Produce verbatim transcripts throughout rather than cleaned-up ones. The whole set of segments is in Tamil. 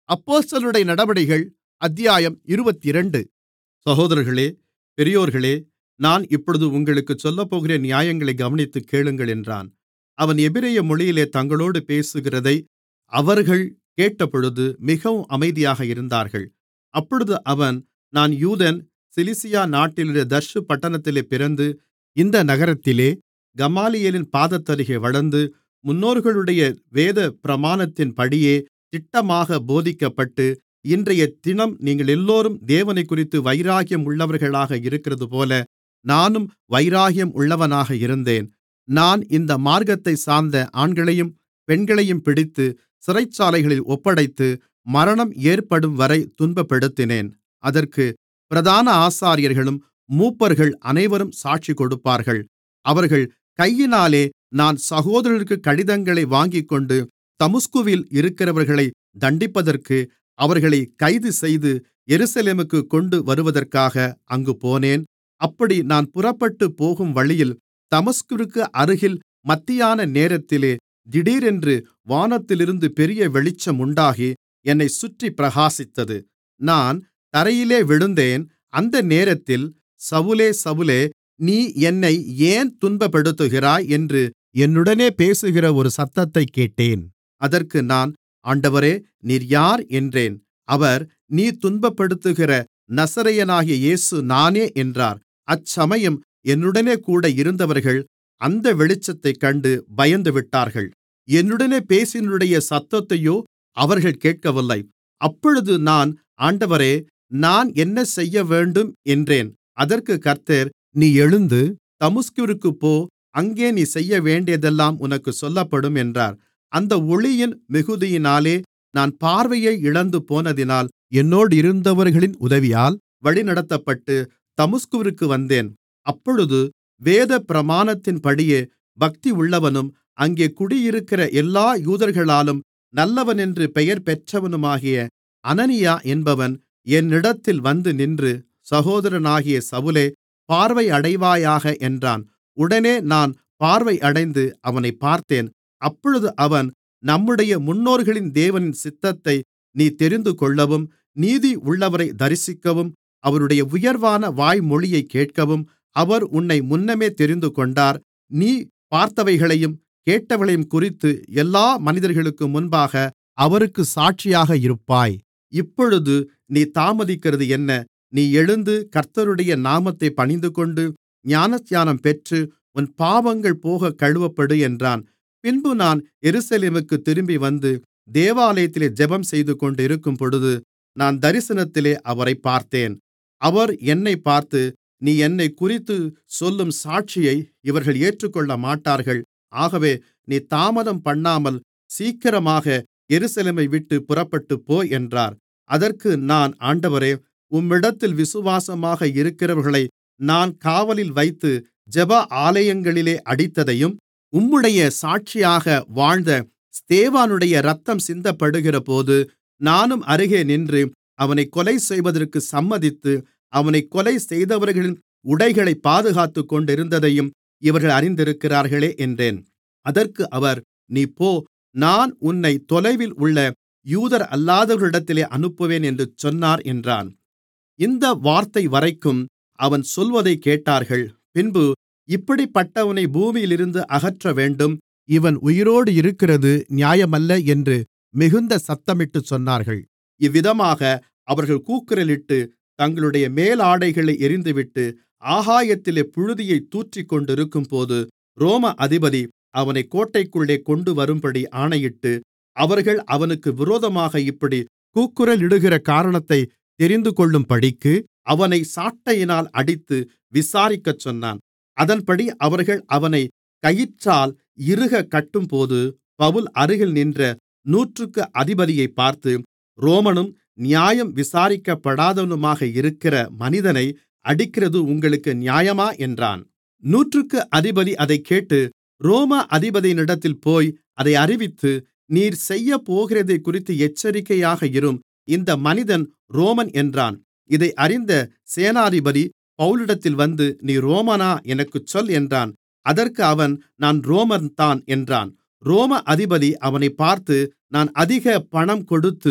அப்போஸ்தலர்களுடைய நடபடிகள் அத்தியாயம் இருபத்திரண்டு. சகோதரர்களே, பெரியோர்களே, நான் இப்பொழுது உங்களுக்குச் சொல்லப்போகிற நியாயங்களைக் கவனித்துக் கேளுங்கள் என்றான். அவன் எபிரெய மொழியிலே தங்களோடு பேசுகிறதை அவர்கள் கேட்டபொழுது மிகவும் அமைதியாக இருந்தார்கள். அப்பொழுது அவன், நான் யூதன், சிலிசியா நாட்டிலுள்ள தர்சு பட்டணத்திலே பிறந்து, இந்த நகரத்திலே கமாலியேலின் பாதத்தருகே வளர்ந்து, முன்னோர்களுடைய வேத பிரமாணத்தின்படியே திட்டமாகப் போதிக்கப்பட்டு, இன்றையதினம் நீங்களெல்லோரும் தேவனைக்குறித்து வைராக்கியம் உள்ளவர்களாக இருக்கிறதுபோல நானும் வைராக்கியம் உள்ளவனாக இருந்தேன். நான் இந்த மார்க்கத்தைச் சார்ந்த ஆண்களையும் பெண்களையும் பிடித்து சிறைச்சாலைகளில் ஒப்படைத்து மரணம் ஏற்படும்வரை துன்பப்படுத்தினேன். அதற்குப் பிரதான ஆசாரியர்களும் மூப்பர்கள் அனைவரும் சாட்சி கொடுப்பார்கள். அவர்கள் கையினாலே நான் சகோதரர்களுக்குக் கடிதங்களை வாங்கிக்கொண்டு தமஸ்குவில் இருக்கிறவர்களைத் தண்டிப்பதற்கு அவர்களைக் கைதுசெய்து எருசலேமுக்குக் கொண்டு வருவதற்காக அங்கு போனேன். அப்படி நான் புறப்பட்டுப் போகும் வழியில் தமஸ்குவிற்கு அருகில் மத்தியான நேரத்திலே திடீரென்று வானத்திலிருந்து பெரிய வெளிச்சம் உண்டாகி என்னைச் சுற்றிப் பிரகாசித்தது. நான் தரையிலே விழுந்தேன். அந்த நேரத்தில், சவுலே, சவுலே, நீ என்னை ஏன் துன்பப்படுத்துகிறாய் என்று என்னுடனே பேசுகிற ஒரு சத்தத்தைக் கேட்டேன். அதற்கு நான், ஆண்டவரே, நீர் யார் என்றேன். அவர், நீ துன்பப்படுத்துகிற நசரேயனாகிய இயேசு நானே என்றார். அச்சமயம் என்னுடனே கூட இருந்தவர்கள் அந்த வெளிச்சத்தைக் கண்டு பயந்துவிட்டார்கள். என்னுடனே பேசினவருடைய சத்தத்தையோ அவர்கள் கேட்கவில்லை. அப்பொழுது நான், ஆண்டவரே, நான் என்ன செய்யவேண்டும் என்றேன். அதற்குக் கர்த்தர், நீ எழுந்து தமஸ்குவிற்குப் போ, அங்கே நீ செய்யவேண்டியதெல்லாம் உனக்குச் சொல்லப்படும் என்றார். அந்த ஒளியின் மிகுதியினாலே நான் பார்வையை இழந்து போனதினால் என்னோடிருந்தவர்களின் உதவியால் வழிநடத்தப்பட்டு தமஸ்குவிற்கு வந்தேன். அப்பொழுது வேத பிரமாணத்தின்படியே பக்தியுள்ளவனும் அங்கே குடியிருக்கிற எல்லா யூதர்களாலும் நல்லவனென்று பெயர் பெற்றவனுமாகிய அனனியா என்பவன் என்னிடத்தில் வந்து நின்று, சகோதரனாகிய சவுலே, பார்வை அடைவாயாக என்றான். உடனே நான் பார்வை அடைந்து அவனைப் பார்த்தேன். அப்பொழுது அவன், நம்முடைய முன்னோர்களின் தேவனின் சித்தத்தை நீ தெரிந்துகொள்ளவும், நீதி உள்ளவரை தரிசிக்கவும், அவருடைய உயர்வான வாய்மொழியைக் கேட்கவும் அவர் உன்னை முன்னமே தெரிந்துகொண்டார். நீ பார்த்தவைகளையும் கேட்டவைகளையும் குறித்து எல்லா மனிதர்களுக்கு முன்பாக அவருக்குச் சாட்சியாக இருப்பாய். இப்பொழுது நீ தாமதிக்கிறது என்ன? நீ எழுந்து கர்த்தருடைய நாமத்தைப் பணிந்துகொண்டு ஞானஸ்நானம் பெற்று உன் பாவங்கள் போகக் கழுவப்படு என்றான். பின்பு நான் எருசலேமுக்குத் திரும்பி வந்து தேவாலயத்திலே ஜெபம் செய்துகொண்டிருக்கும்பொழுது நான் தரிசனத்திலே அவரைப் பார்த்தேன். அவர் என்னைப் பார்த்து, நீ என்னைக்குறித்துச் சொல்லும் சாட்சியை இவர்கள் ஏற்றுக்கொள்ளமாட்டார்கள். ஆகவே நீ தாமதம் பண்ணாமல் சீக்கிரமாக எருசலேமை விட்டுப் புறப்பட்டுப்போ என்றார். அதற்கு நான், ஆண்டவரே, உம்மிடத்தில் விசுவாசமாக இருக்கிறவர்களை நான் காவலில் வைத்து ஜெப ஆலயங்களிலே அடித்ததையும், உம்முடைய சாட்சியாக வாழ்ந்த ஸ்தேவானுடைய இரத்தம் சிந்தப்படுகிறபோது நானும் அருகே நின்று அவனைக் கொலை செய்வதற்கு சம்மதித்து அவனைக் கொலை செய்தவர்களின் உடைகளைப் பாதுகாத்துக் கொண்டிருந்ததையும் இவர்கள் அறிந்திருக்கிறார்களே என்றேன். அதற்கு அவர், நீ போ, நான் உன்னை தொலைவில் உள்ள யூதர் அல்லாதவர்களிடத்திலே அனுப்புவேன் என்று சொன்னார் என்றான். இந்த வார்த்தை வரைக்கும் அவன் சொல்வதைக் கேட்டார்கள். பின்பு, இப்படிப்பட்டவனை பூமியிலிருந்து அகற்றவேண்டும், இவன் உயிரோடு இருக்கிறது நியாயமல்ல என்று மிகுந்த சத்தமிட்டுச் சொன்னார்கள். இவ்விதமாக அவர்கள் கூக்குரலிட்டு தங்களுடைய மேலாடைகளை எறிந்துவிட்டு ஆகாயத்திலே புழுதியைத் தூற்றிக்கொண்டிருக்கும்போது ரோம அதிபதி அவனைக் கோட்டைக்குள்ளே கொண்டுவரும்படி ஆணையிட்டு, அவர்கள் அவனுக்கு விரோதமாக இப்படி கூக்குரலிடுகிற காரணத்தைத் தெரிந்துகொள்ளும்படிக்கு அவனைச் சாட்டையினால் அடித்து விசாரிக்கச் சொன்னான். அதன்படி அவர்கள் அவனைக் கயிற்றால் இறுகக் கட்டும்போது பவுல் அருகில் நின்ற நூற்றுக்கு அதிபதியைப் பார்த்து, ரோமனும் நியாயம் விசாரிக்கப்படாதவனுமாக இருக்கிற மனிதனை அடிக்கிறது உங்களுக்கு நியாயமா என்றான். நூற்றுக்கு அதிபதி அதைக் கேட்டு ரோம அதிபதியினிடத்தில் போய் அதை அறிவித்து, நீர் செய்யப்போகிறதைக்குறித்து எச்சரிக்கையாக இரும், இந்த மனிதன் ரோமன் என்றான். இதை அறிந்த சேனாதிபதி பவுலிடத்தில் வந்து, நீ ரோமனா, எனக்குச் சொல் என்றான். அதற்கு அவன், நான் ரோமன்தான் என்றான். ரோம அதிபதி அவனைப் பார்த்து, நான் அதிக பணம் கொடுத்து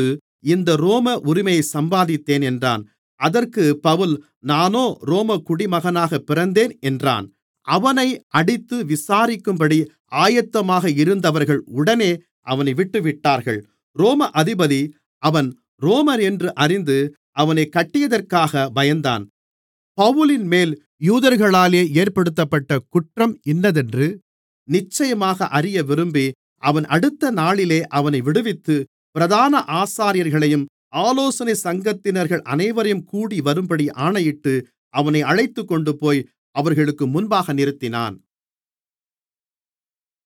இந்த ரோம உரிமையை சம்பாதித்தேன் என்றான். அதற்குப் பவுல், நானோ ரோம குடிமகனாகப் பிறந்தேன் என்றான். அவனை அடித்து விசாரிக்கும்படி ஆயத்தமாக இருந்தவர்கள் உடனே அவனை விட்டுவிட்டார்கள். ரோம அதிபதி அவன் ரோமர் என்று அறிந்து அவனைக் கட்டியதற்காக பயந்தான். பவுலின்மேல் யூதர்களாலே ஏற்படுத்தப்பட்ட குற்றம் இன்னதென்று நிச்சயமாக அறிய விரும்பி, அவன் அடுத்த நாளிலே அவனை விடுவித்து, பிரதான ஆசாரியர்களையும் ஆலோசனை சங்கத்தினர்கள் அனைவரையும் கூடிவரும்படி ஆணையிட்டு, அவனை அழைத்துக்கொண்டுபோய் அவர்களுக்கு முன்பாக நிறுத்தினான்.